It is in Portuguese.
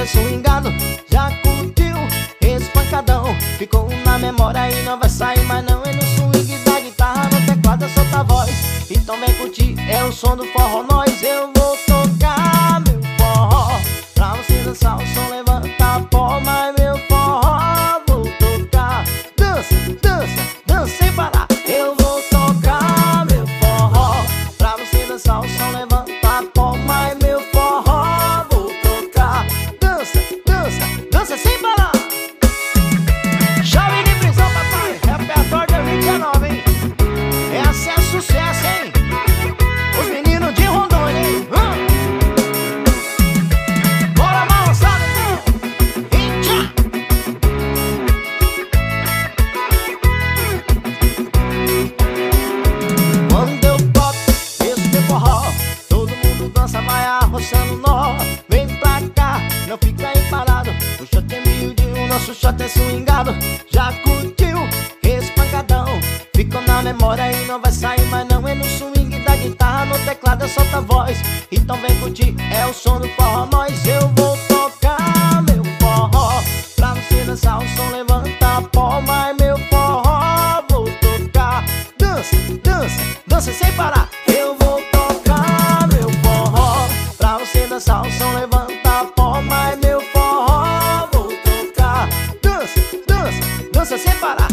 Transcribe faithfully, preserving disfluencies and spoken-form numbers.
swingado, já curtiu esse pancadão. Ficou na memória e não vai sair mais não. É no swing da guitarra, no teclado solta a voz. Então vem curtir, é o som do forró. Nós, eu vou tocar meu forró pra você dançar o som, levanta pó. Mas meu forró vou tocar. Dança, dança, dança sem parar. Eu vou tocar meu forró pra você dançar o som, levanta pó. Mas meu forró vou tocar. Dança, dança, dança sem parar. Chave de prisão, papai. Repertório de vinte e nove, hein? Essa é sucesso, hein? Os meninos de Rondônia, hein? Hum? Bora balançar, então! E tchá! Quando eu toco esse meu forró, todo mundo dança, vai arroçando nó. Vem pra cá, não fica aí parado. O shot é miudinho, o nosso shot é swingado. Já curtiu esse pancadão? Ficou na memória e não vai sair mais não. É no swing da guitarra, no teclado solta a voz. Então vem curtir, é o som do forró. Nós, eu vou tocar meu forró pra você dançar o som, levanta pó. Mas meu forró vou tocar. Dança, dança, dança sem parar. Eu vou tocar meu forró pra você dançar o som, levanta pó. Mas meu forró vou tocar. Dança, dança, dança sem parar.